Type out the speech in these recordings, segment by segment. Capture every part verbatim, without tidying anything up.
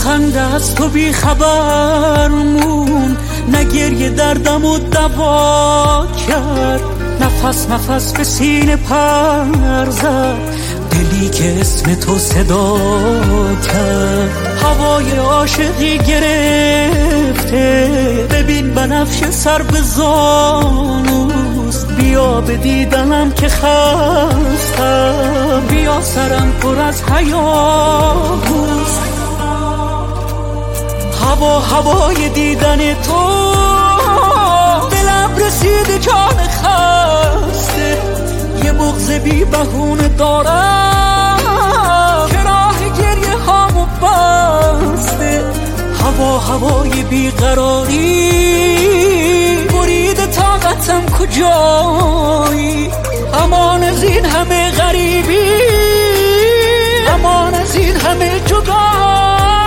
خنده از تو بی خبر مون، نه گریه دردم و دوا کرد، نفس نفس به سینه پر زد، دلی که اسم تو صدا کرد. هوای عاشقی گرفته، ببین بنفش سر به زانوست، بیا به دیدنم که خستم، بیا سرم پر از هیاهوست. هوا هوای دیدن تو، دلم رسید جان خسته، یه بغض بی بهونه دارم که راه گریه هامو بسته. هوا هوای بیقراری، برید طاقتم کجایی، امان از این همه غریبی، امان از این همه جدایی.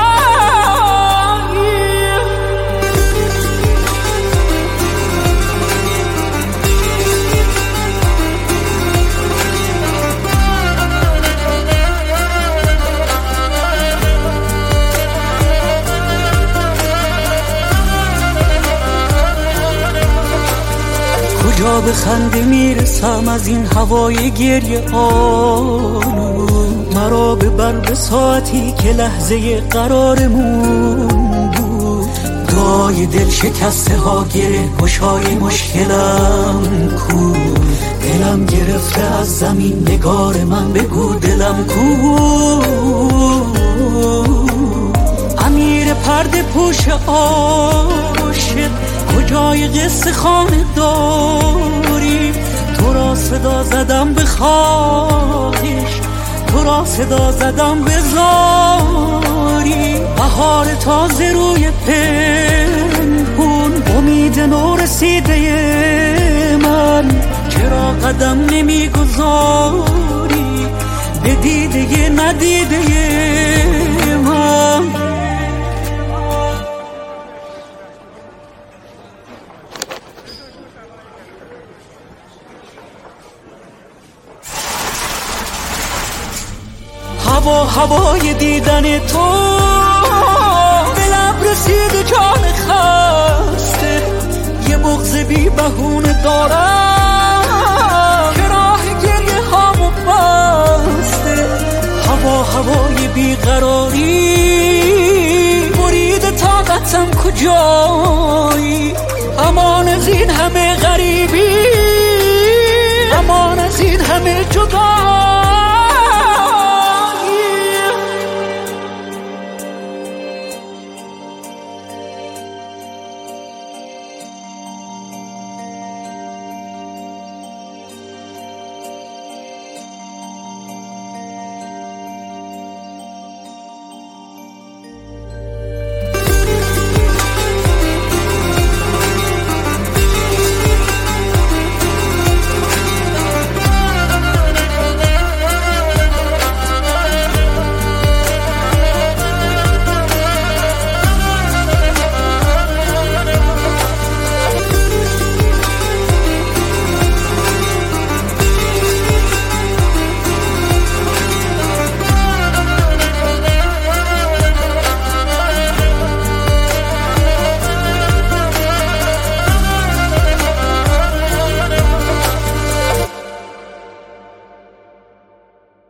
کجا به خنده میرسم از این هوای گریه آلود، مرا ببر به ساعتی که لحظه قرارمون بود. دعای دل شکسته ها گره گشای مشکلم کو، دلم گرفته از زمین نگار من، بگو دلم کو. امیر پرده پوش عاشق، کجای قصه خانه داری، تو را صدا زدم به خواهش، تو را صدا زدم به زاری. بهار تازه روی پنهون، امید نو رسیده من، چرا قدم نمیگذاری به دیده ندیده من. هوا هوای دیدن تو، دلم رسید جان خسته، یه بغض بی بهونه دارم که راه گریه هامو بسته. هوا هوای بیقراری، برید طاقتم کجایی، امان از این همه غریبی، امان از این همه جدایی.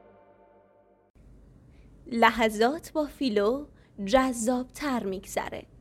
لحظات با فیلو جذاب تر میگذره.